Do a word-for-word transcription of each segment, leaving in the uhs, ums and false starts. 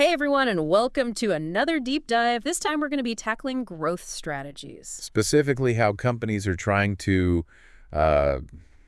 Hey everyone, and welcome to another deep dive. This time we're going to be tackling growth strategies. Specifically, how companies are trying to uh,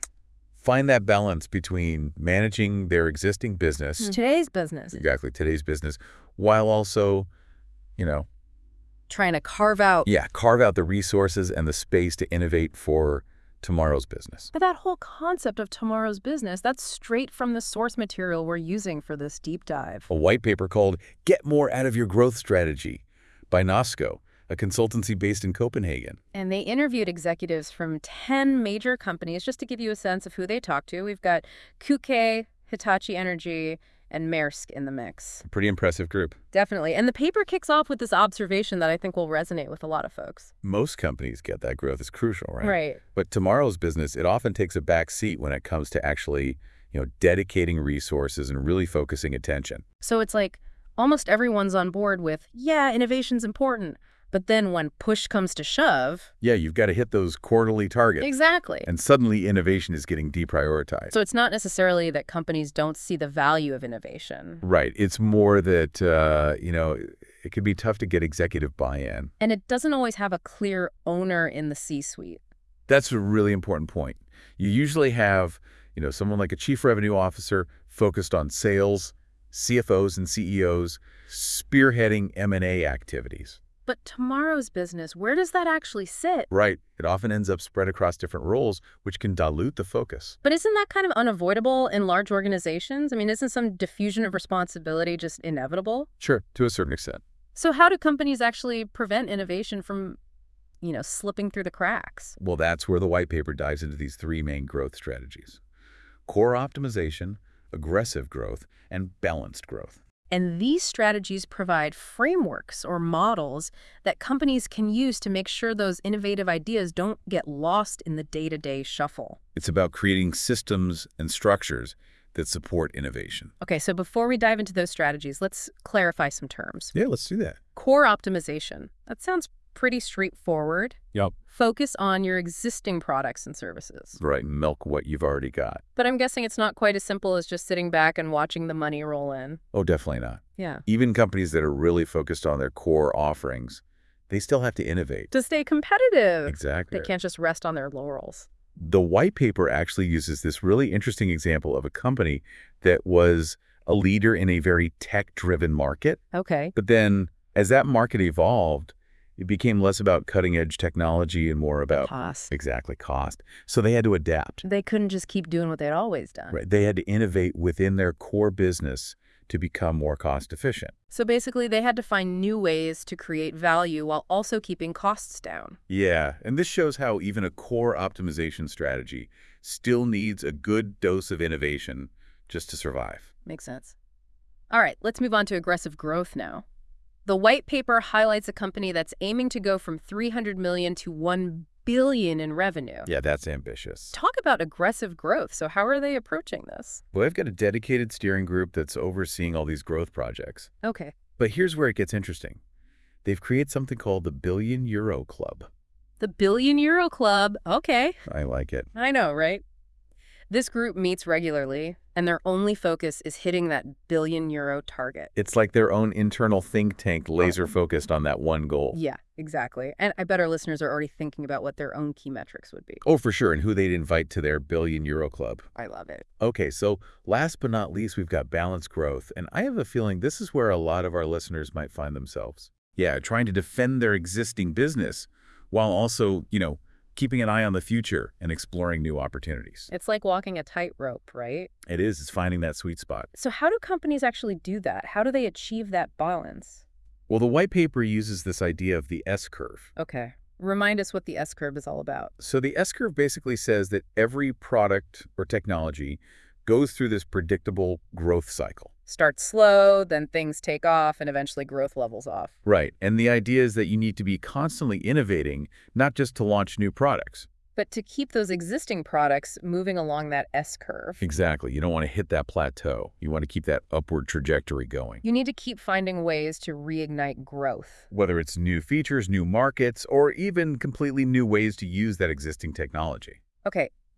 find that balance between managing their existing business, Today's business. exactly, today's business, while also, you know, Trying to carve out. yeah, carve out the resources and the space to innovate for tomorrow's business. But that whole concept of tomorrow's business, that's straight from the source material we're using for this deep dive. A white paper called Get More Out of Your Growth Strategy by Nosco, a consultancy based in Copenhagen. And they interviewed executives from ten major companies, just to give you a sense of who they talked to. We've got Kuke, Hitachi Energy, and Maersk in the mix. Pretty impressive group. Definitely. And the paper kicks off with this observation that I think will resonate with a lot of folks. Most companies get that growth is crucial, right? Right. But tomorrow's business, it often takes a back seat when it comes to actually, you know, dedicating resources and really focusing attention. So it's like almost everyone's on board with, yeah, innovation's important. But then when push comes to shove... Yeah, you've got to hit those quarterly targets. Exactly. And suddenly innovation is getting deprioritized. So it's not necessarily that companies don't see the value of innovation. Right. It's more that, uh, you know, it can be tough to get executive buy-in. And it doesn't always have a clear owner in the C-suite. That's a really important point. You usually have, you know, someone like a chief revenue officer focused on sales, C F Os and C E Os, spearheading M and A activities. But tomorrow's business, where does that actually sit? Right. It often ends up spread across different roles, which can dilute the focus. But isn't that kind of unavoidable in large organizations? I mean, isn't some diffusion of responsibility just inevitable? Sure, to a certain extent. So how do companies actually prevent innovation from, you know, slipping through the cracks? Well, that's where the white paper dives into these three main growth strategies: core optimization, aggressive growth, and balanced growth. And these strategies provide frameworks or models that companies can use to make sure those innovative ideas don't get lost in the day-to-day shuffle. It's about creating systems and structures that support innovation. Okay, so before we dive into those strategies, let's clarify some terms. Yeah, let's do that. Core optimization. That sounds pretty straightforward. Yep. Focus on your existing products and services. Right, milk what you've already got. But I'm guessing it's not quite as simple as just sitting back and watching the money roll in. Oh, definitely not. Yeah. Even companies that are really focused on their core offerings, they still have to innovate. To stay competitive. Exactly. They can't just rest on their laurels. The white paper actually uses this really interesting example of a company that was a leader in a very tech-driven market. Okay. But then as that market evolved, it became less about cutting-edge technology and more about Cost. exactly cost. So they had to adapt. They couldn't just keep doing what they'd always done. Right. They had to innovate within their core business to become more cost efficient. So basically, they had to find new ways to create value while also keeping costs down. Yeah, and this shows how even a core optimization strategy still needs a good dose of innovation just to survive. Makes sense. All right, let's move on to aggressive growth now. The white paper highlights a company that's aiming to go from three hundred million dollars to one billion dollars in revenue. Yeah, that's ambitious. Talk about aggressive growth. So how are they approaching this? Well, they've got a dedicated steering group that's overseeing all these growth projects. Okay. But here's where it gets interesting. They've created something called the Billion Euro Club. The Billion Euro Club. Okay. I like it. I know, right? This group meets regularly, and their only focus is hitting that billion euro target. It's like their own internal think tank laser focused on that one goal. Yeah, exactly. And I bet our listeners are already thinking about what their own key metrics would be. Oh, for sure, and who they'd invite to their Billion Euro Club. I love it. Okay, so last but not least, we've got balanced growth, and I have a feeling this is where a lot of our listeners might find themselves. Yeah, trying to defend their existing business while also, you know, keeping an eye on the future and exploring new opportunities. It's like walking a tightrope, right? It is. It's finding that sweet spot. So how do companies actually do that? How do they achieve that balance? Well, the white paper uses this idea of the S-curve. Okay. Remind us what the S-curve is all about. So the S-curve basically says that every product or technology goes through this predictable growth cycle. Starts slow, then things take off, and eventually growth levels off. Right. And the idea is that you need to be constantly innovating, not just to launch new products. But to keep those existing products moving along that S-curve, Exactly. You don't want to hit that plateau. You want to keep that upward trajectory going. you need to keep finding ways to reignite growth. Whether it's new features, new markets, or even completely new ways to use that existing technology. Okay,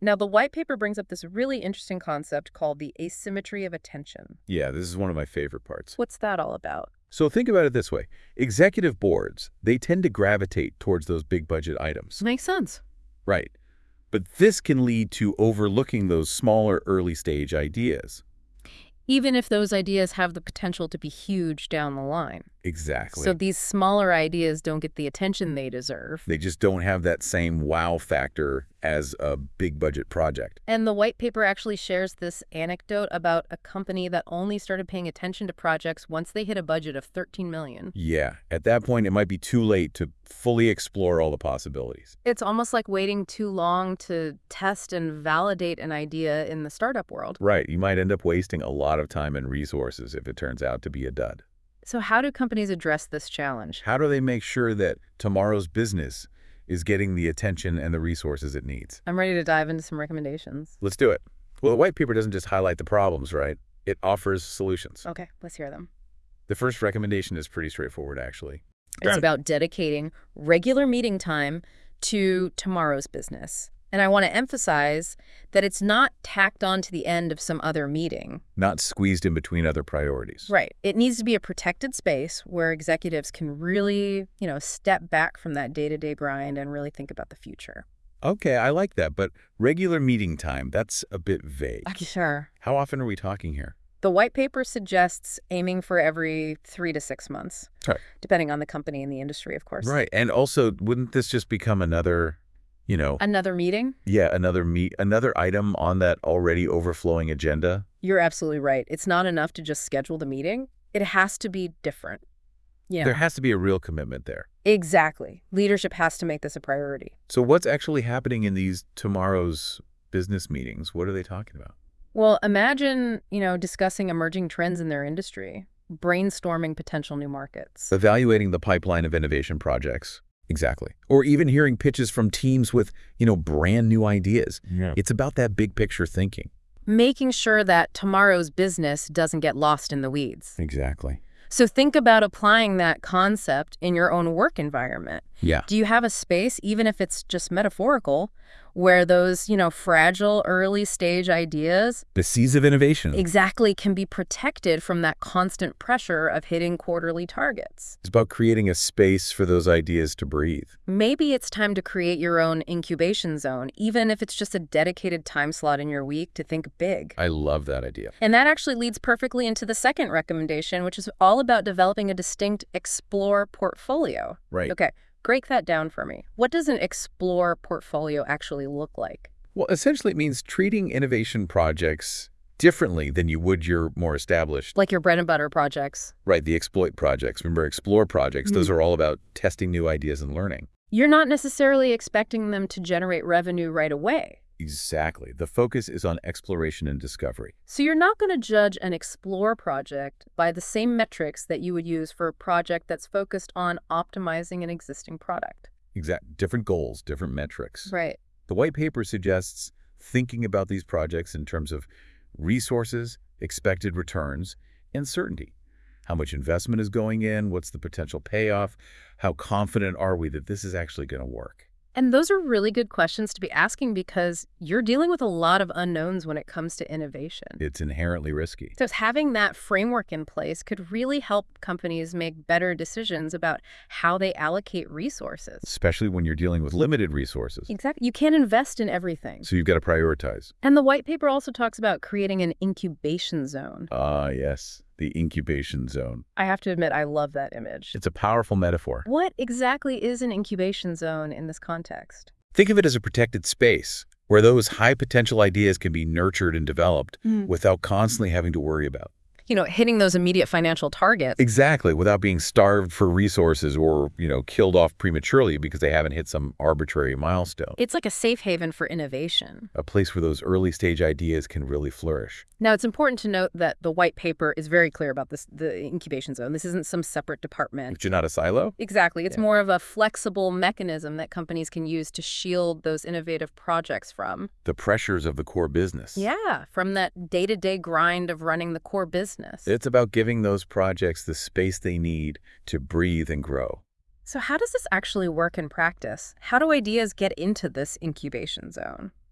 Now, the white paper brings up this really interesting concept called the asymmetry of attention. Yeah, this is one of my favorite parts. What's that all about? So think about it this way. Executive boards, they tend to gravitate towards those big budget items. Makes sense. Right. But this can lead to overlooking those smaller early stage ideas. Even if those ideas have the potential to be huge down the line. Exactly. So these smaller ideas don't get the attention they deserve. They just don't have that same wow factor as a big budget project. And the white paper actually shares this anecdote about a company that only started paying attention to projects once they hit a budget of thirteen million dollars. Yeah, at that point, it might be too late to fully explore all the possibilities. It's almost like waiting too long to test and validate an idea in the startup world. Right, you might end up wasting a lot of time and resources if it turns out to be a dud. So how do companies address this challenge? How do they make sure that tomorrow's business is getting the attention and the resources it needs? I'm ready to dive into some recommendations. Let's do it. Well, the white paper doesn't just highlight the problems, right? It offers solutions. Okay, let's hear them. The first recommendation is pretty straightforward, actually. It's about dedicating regular meeting time to tomorrow's business. And I want to emphasize that it's not tacked on to the end of some other meeting. Not squeezed in between other priorities. Right. It needs to be a protected space where executives can really, you know, step back from that day-to-day grind and really think about the future. Okay, I like that, but regular meeting time, that's a bit vague. Sure. How often are we talking here? The white paper suggests aiming for every three to six months, Sorry. depending on the company and the industry, of course. Right, and also, wouldn't this just become another, you know... Another meeting? Yeah, another meet, another item on that already overflowing agenda? You're absolutely right. It's not enough to just schedule the meeting. It has to be different. Yeah. There has to be a real commitment there. Exactly. Leadership has to make this a priority. So what's actually happening in these tomorrow's business meetings? What are they talking about? Well, imagine, you know, discussing emerging trends in their industry, brainstorming potential new markets. Evaluating the pipeline of innovation projects. Exactly. Or even hearing pitches from teams with, you know, brand new ideas. Yeah. It's about that big picture thinking. Making sure that tomorrow's business doesn't get lost in the weeds. Exactly. So think about applying that concept in your own work environment. Yeah. Do you have a space, even if it's just metaphorical, where those, you know, fragile early stage ideas The seeds of innovation. exactly can be protected from that constant pressure of hitting quarterly targets? It's about creating a space for those ideas to breathe. Maybe it's time to create your own incubation zone, even if it's just a dedicated time slot in your week to think big. I love that idea. And that actually leads perfectly into the second recommendation, which is all about developing a distinct explore portfolio. Right. Okay, break that down for me. What does an explore portfolio actually look like? Well, essentially it means treating innovation projects differently than you would your more established, Like your bread and butter projects. right, the exploit projects. Remember, explore projects, those are all about testing new ideas and learning. You're not necessarily expecting them to generate revenue right away. Exactly. The focus is on exploration and discovery. So you're not going to judge an explore project by the same metrics that you would use for a project that's focused on optimizing an existing product. Exact different goals, different metrics. Right. The white paper suggests thinking about these projects in terms of resources, expected returns, and certainty. How much investment is going in? What's the potential payoff? How confident are we that this is actually going to work? And those are really good questions to be asking because you're dealing with a lot of unknowns when it comes to innovation. It's inherently risky. So having that framework in place could really help companies make better decisions about how they allocate resources. Especially when you're dealing with limited resources. Exactly. You can't invest in everything. So you've got to prioritize. And the white paper also talks about creating an incubation zone. Ah, yes, the incubation zone. I have to admit, I love that image. It's a powerful metaphor. What exactly is an incubation zone in this context? Think of it as a protected space where those high potential ideas can be nurtured and developed Mm. without constantly having to worry about. You know, hitting those immediate financial targets. Exactly, without being starved for resources or, you know, killed off prematurely because they haven't hit some arbitrary milestone. It's like a safe haven for innovation. A place where those early stage ideas can really flourish. Now, it's important to note that the white paper is very clear about this, the incubation zone. This isn't some separate department. But you're not a silo? Exactly. It's Yeah. more of a flexible mechanism that companies can use to shield those innovative projects from. The pressures of the core business. Yeah, from that day-to-day grind of running the core business. It's about giving those projects the space they need to breathe and grow. So how does this actually work in practice? How do ideas get into this incubation zone?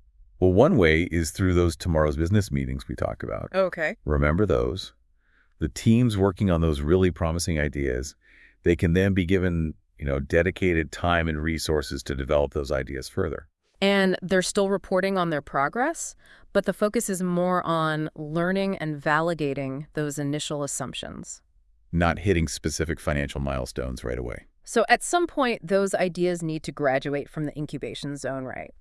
Well, one way is through those tomorrow's business meetings we talk about. Okay. Remember those? The teams working on those really promising ideas, they can then be given, you know, dedicated time and resources to develop those ideas further. And they're still reporting on their progress, but the focus is more on learning and validating those initial assumptions. Not hitting specific financial milestones right away. So at some point, those ideas need to graduate from the incubation zone, right?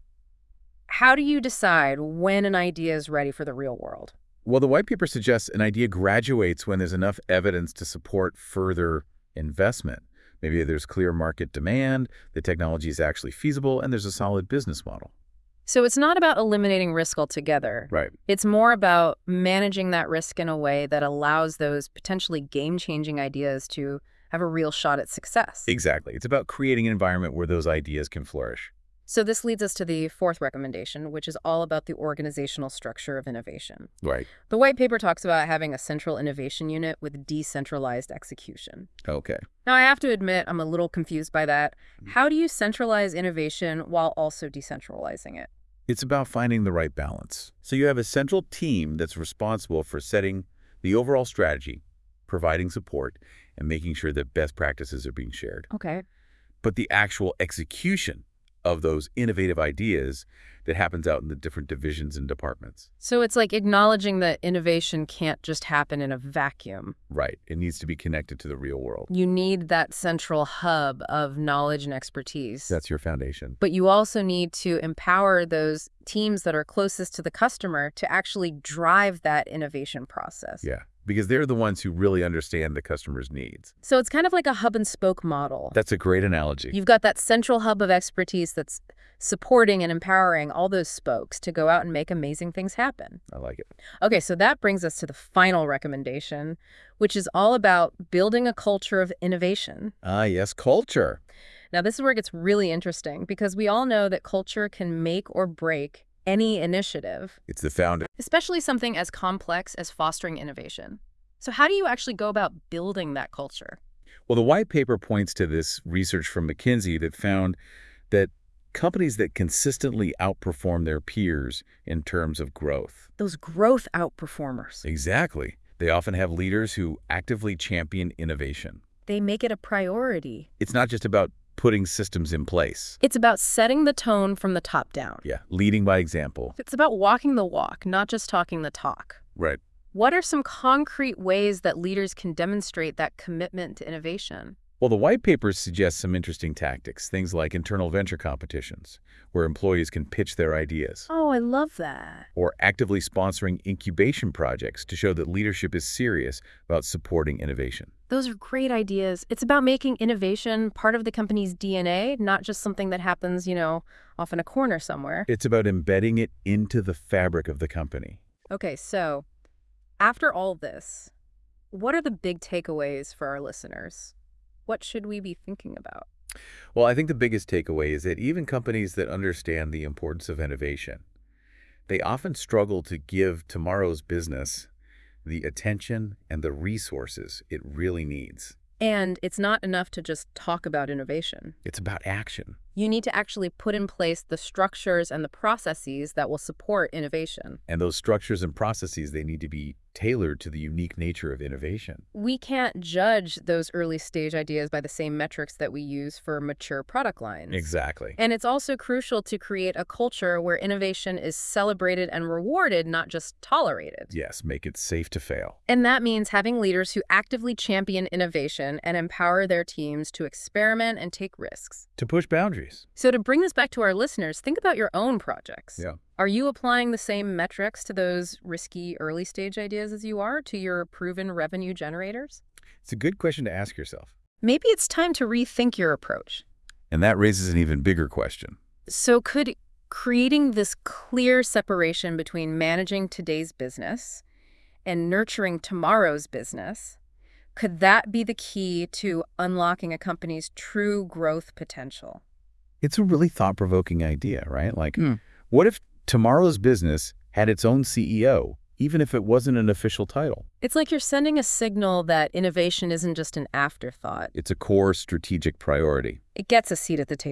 How do you decide when an idea is ready for the real world? Well, the white paper suggests an idea graduates when there's enough evidence to support further investment. Maybe there's clear market demand, the technology is actually feasible, and there's a solid business model. So it's not about eliminating risk altogether. Right. It's more about managing that risk in a way that allows those potentially game-changing ideas to have a real shot at success. Exactly. It's about creating an environment where those ideas can flourish. So this leads us to the fourth recommendation, which is all about the organizational structure of innovation. Right. The white paper talks about having a central innovation unit with decentralized execution. Okay. Now, I have to admit, I'm a little confused by that. How do you centralize innovation while also decentralizing it? It's about finding the right balance. So you have a central team that's responsible for setting the overall strategy, providing support, and making sure that best practices are being shared. Okay. But the actual execution of those innovative ideas that happens out in the different divisions and departments. So it's like acknowledging that innovation can't just happen in a vacuum. Right. It needs to be connected to the real world. You need that central hub of knowledge and expertise. That's your foundation. But you also need to empower those teams that are closest to the customer to actually drive that innovation process. Yeah, because they're the ones who really understand the customer's needs. So it's kind of like a hub and spoke model. That's a great analogy. You've got that central hub of expertise that's supporting and empowering all those spokes to go out and make amazing things happen. I like it. Okay, so that brings us to the final recommendation, which is all about building a culture of innovation. Ah, yes, culture. Now, this is where it gets really interesting because we all know that culture can make or break any initiative. It's the foundation. Especially something as complex as fostering innovation. So how do you actually go about building that culture? Well, the white paper points to this research from McKinsey that found that companies that consistently outperform their peers in terms of growth. Those growth outperformers. Exactly. They often have leaders who actively champion innovation. They make it a priority. It's not just about putting systems in place. It's about setting the tone from the top down. Yeah, leading by example. It's about walking the walk, not just talking the talk. Right. What are some concrete ways that leaders can demonstrate that commitment to innovation? Well, the white paper suggests some interesting tactics, things like internal venture competitions, where employees can pitch their ideas. Oh, I love that. Or actively sponsoring incubation projects to show that leadership is serious about supporting innovation. Those are great ideas. It's about making innovation part of the company's D N A, not just something that happens, you know, off in a corner somewhere. It's about embedding it into the fabric of the company. Okay, so after all this, what are the big takeaways for our listeners? What should we be thinking about? Well, I think the biggest takeaway is that even companies that understand the importance of innovation, they often struggle to give tomorrow's business the attention and the resources it really needs. And it's not enough to just talk about innovation. It's about action. You need to actually put in place the structures and the processes that will support innovation. And those structures and processes, they need to be tailored to the unique nature of innovation. We can't judge those early stage ideas by the same metrics that we use for mature product lines. Exactly. And it's also crucial to create a culture where innovation is celebrated and rewarded, not just tolerated. Yes, make it safe to fail. And that means having leaders who actively champion innovation and empower their teams to experiment and take risks. To push boundaries. So to bring this back to our listeners, think about your own projects. Yeah. Are you applying the same metrics to those risky early stage ideas as you are to your proven revenue generators? It's a good question to ask yourself. Maybe it's time to rethink your approach. And that raises an even bigger question. So could creating this clear separation between managing today's business and nurturing tomorrow's business, could that be the key to unlocking a company's true growth potential? It's a really thought-provoking idea, right? Like, Mm. what if tomorrow's business had its own C E O, even if it wasn't an official title? It's like you're sending a signal that innovation isn't just an afterthought. It's a core strategic priority. It gets a seat at the table.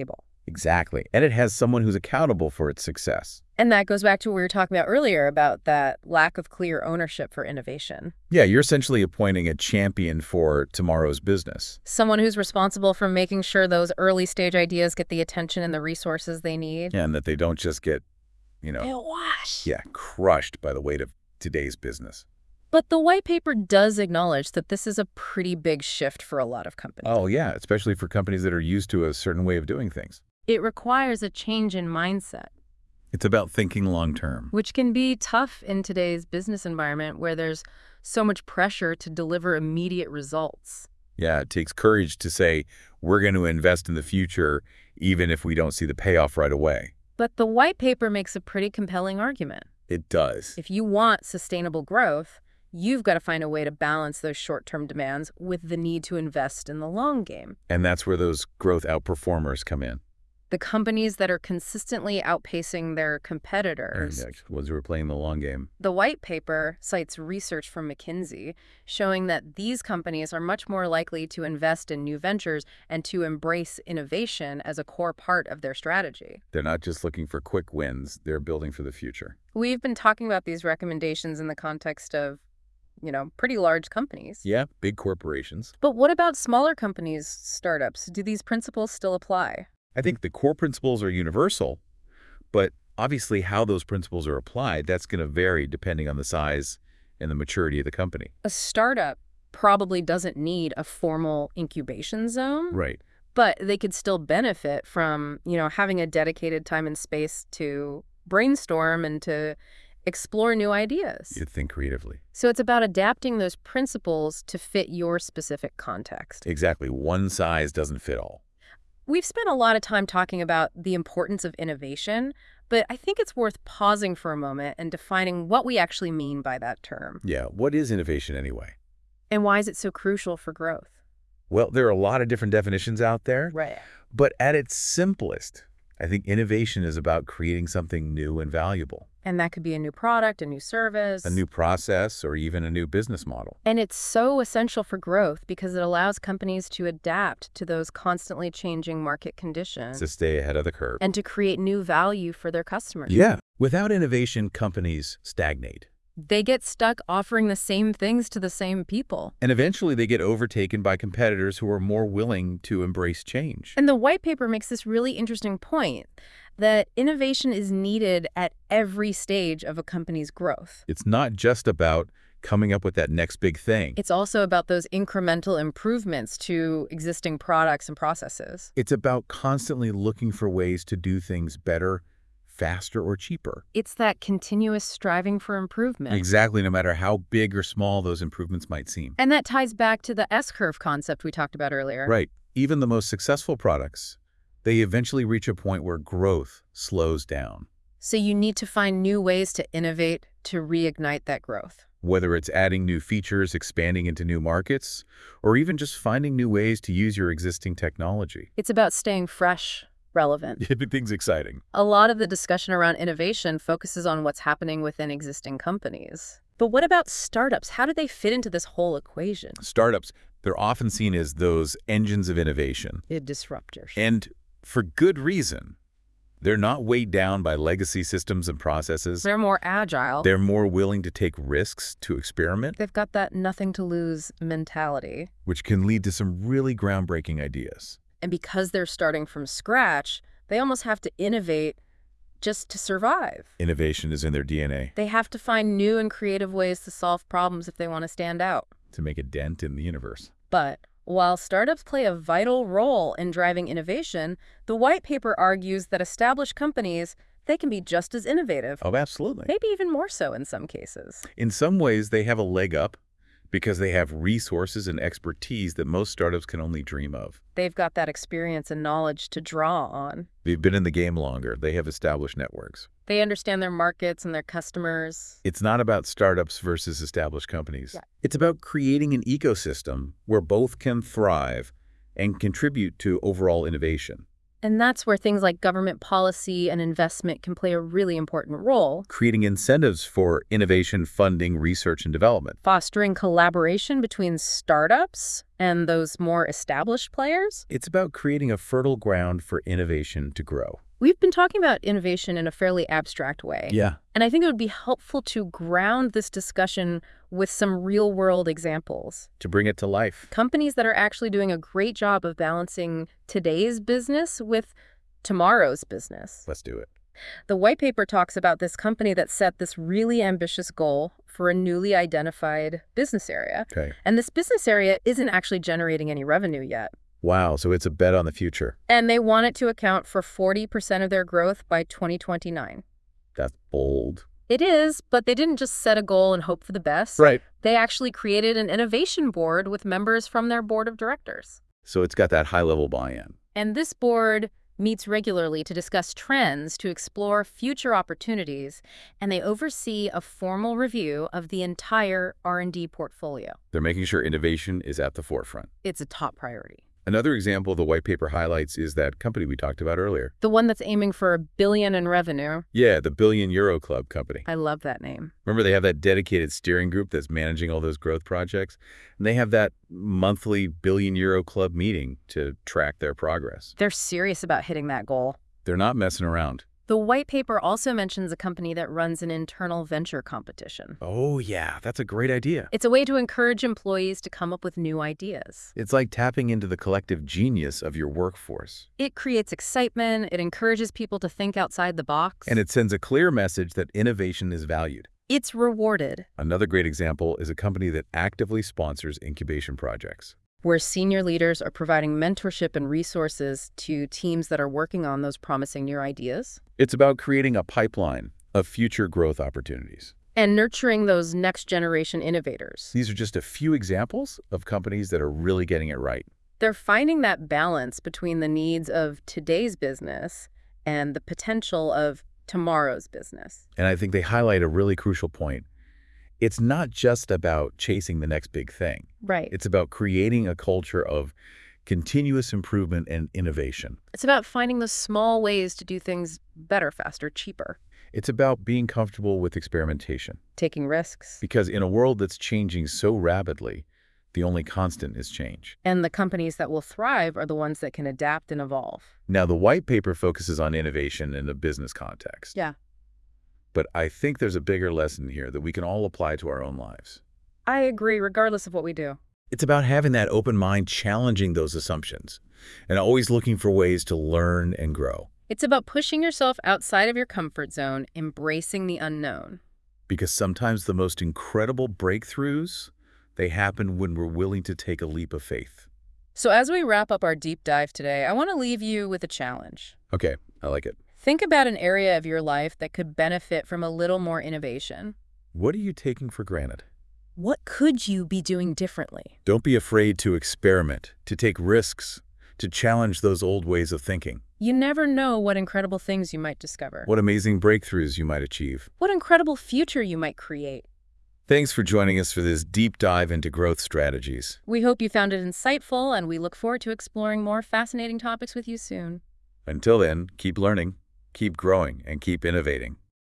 Exactly. And it has someone who's accountable for its success. And that goes back to what we were talking about earlier about that lack of clear ownership for innovation. Yeah, you're essentially appointing a champion for tomorrow's business. Someone who's responsible for making sure those early stage ideas get the attention and the resources they need. And that they don't just get, you know, They'll wash. yeah, crushed by the weight of today's business. But the white paper does acknowledge that this is a pretty big shift for a lot of companies. Oh, yeah, especially for companies that are used to a certain way of doing things. It requires a change in mindset, It's about thinking long term. which can be tough in today's business environment where there's so much pressure to deliver immediate results. Yeah, it takes courage to say, we're going to invest in the future even if we don't see the payoff right away. But the white paper makes a pretty compelling argument. It does. If you want sustainable growth, you've got to find a way to balance those short-term demands with the need to invest in the long game. And that's where those growth outperformers come in. The companies that are consistently outpacing their competitors. And the ones who are playing the long game. The white paper cites research from McKinsey showing that these companies are much more likely to invest in new ventures and to embrace innovation as a core part of their strategy. They're not just looking for quick wins, they're building for the future. We've been talking about these recommendations in the context of, you know, pretty large companies. Yeah, big corporations. But what about smaller companies, startups? Do these principles still apply? I think the core principles are universal, but obviously how those principles are applied, that's going to vary depending on the size and the maturity of the company. A startup probably doesn't need a formal incubation zone, Right. but they could still benefit from, you know, having a dedicated time and space to brainstorm and to explore new ideas. You think creatively. So it's about adapting those principles to fit your specific context. Exactly. One size doesn't fit all. We've spent a lot of time talking about the importance of innovation, but I think it's worth pausing for a moment and defining what we actually mean by that term. Yeah. What is innovation anyway? And why is it so crucial for growth? Well, there are a lot of different definitions out there, Right. but at its simplest, I think innovation is about creating something new and valuable. And that could be a new product, a new service. A new process or even a new business model. And it's so essential for growth because it allows companies to adapt to those constantly changing market conditions To stay ahead of the curve. and to create new value for their customers. Yeah. Without innovation, companies stagnate. They get stuck offering the same things to the same people. And eventually they get overtaken by competitors who are more willing to embrace change. And the white paper makes this really interesting point that innovation is needed at every stage of a company's growth. It's not just about coming up with that next big thing. It's also about those incremental improvements to existing products and processes. It's about constantly looking for ways to do things better, faster, or cheaper. It's that continuous striving for improvement. Exactly, no matter how big or small those improvements might seem. And that ties back to the S-curve concept we talked about earlier. Right. Even the most successful products, they eventually reach a point where growth slows down. So you need to find new ways to innovate to reignite that growth. Whether it's adding new features, expanding into new markets, or even just finding new ways to use your existing technology. It's about staying fresh, relevant. Everything's exciting. A lot of the discussion around innovation focuses on what's happening within existing companies. But what about startups? How do they fit into this whole equation? Startups, they're often seen as those engines of innovation. The disruptors. And for good reason. They're not weighed down by legacy systems and processes. They're more agile. They're more willing to take risks, to experiment, They've got that nothing to lose mentality. which can lead to some really groundbreaking ideas. And because they're starting from scratch, they almost have to innovate just to survive. Innovation is in their D N A They have to find new and creative ways to solve problems if they want to stand out. to make a dent in the universe. But while startups play a vital role in driving innovation, the white paper argues that established companies, they can be just as innovative, Oh, absolutely. maybe even more so in some cases. In some ways, they have a leg up because they have resources and expertise that most startups can only dream of. They've got that experience and knowledge to draw on. They've been in the game longer. They have established networks. They understand their markets and their customers. It's not about startups versus established companies. Yeah. It's about creating an ecosystem where both can thrive and contribute to overall innovation. And that's where things like government policy and investment can play a really important role, Creating incentives for innovation, funding, research, and development. fostering collaboration between startups And those more established players? It's about creating a fertile ground for innovation to grow. We've been talking about innovation in a fairly abstract way. Yeah. And I think it would be helpful to ground this discussion with some real-world examples. To bring it to life. Companies that are actually doing a great job of balancing today's business with tomorrow's business. Let's do it. The white paper talks about this company that set this really ambitious goal for a newly identified business area. Okay. And this business area isn't actually generating any revenue yet. Wow, so it's a bet on the future. And they want it to account for forty percent of their growth by twenty twenty-nine. That's bold. It is, but they didn't just set a goal and hope for the best. Right. They actually created an innovation board with members from their board of directors. So it's got that high-level buy-in. And this board meets regularly to discuss trends, to explore future opportunities, and they oversee a formal review of the entire R and D portfolio. They're making sure innovation is at the forefront. It's a top priority. Another example the white paper highlights is that company we talked about earlier. The one that's aiming for a billion in revenue. Yeah, the Billion Euro Club company. I love that name. Remember, they have that dedicated steering group that's managing all those growth projects? And they have that monthly Billion Euro Club meeting to track their progress. They're serious about hitting that goal. They're not messing around. The white paper also mentions a company that runs an internal venture competition. Oh, yeah, that's a great idea. It's a way to encourage employees to come up with new ideas. It's like tapping into the collective genius of your workforce. It creates excitement, it encourages people to think outside the box. And it sends a clear message that innovation is valued. It's rewarded. Another great example is a company that actively sponsors incubation projects, where senior leaders are providing mentorship and resources to teams that are working on those promising new ideas. It's about creating a pipeline of future growth opportunities. And nurturing those next-generation innovators. These are just a few examples of companies that are really getting it right. They're finding that balance between the needs of today's business and the potential of tomorrow's business. And I think they highlight a really crucial point. It's not just about chasing the next big thing. Right. It's about creating a culture of continuous improvement and innovation. It's about finding the small ways to do things better, faster, cheaper. It's about being comfortable with experimentation. Taking risks. Because in a world that's changing so rapidly, the only constant is change. And the companies that will thrive are the ones that can adapt and evolve. Now, the white paper focuses on innovation in a business context. Yeah. But I think there's a bigger lesson here that we can all apply to our own lives. I agree, regardless of what we do. It's about having that open mind, challenging those assumptions, and always looking for ways to learn and grow. It's about pushing yourself outside of your comfort zone, embracing the unknown. Because sometimes the most incredible breakthroughs, they happen when we're willing to take a leap of faith. So as we wrap up our deep dive today, I want to leave you with a challenge. Okay, I like it. Think about an area of your life that could benefit from a little more innovation. What are you taking for granted? What could you be doing differently? Don't be afraid to experiment, to take risks, to challenge those old ways of thinking. You never know what incredible things you might discover. What amazing breakthroughs you might achieve. What incredible future you might create. Thanks for joining us for this deep dive into growth strategies. We hope you found it insightful, and we look forward to exploring more fascinating topics with you soon. Until then, keep learning, keep growing, and keep innovating.